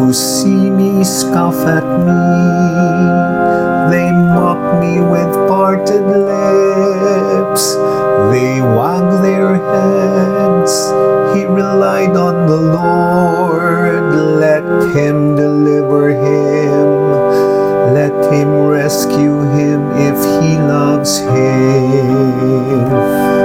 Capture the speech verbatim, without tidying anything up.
who see me scoff at me. They mock me with parted lips. They wag their heads. He relied on the Lord. Let him deliver him. Let him rescue him if he loves him.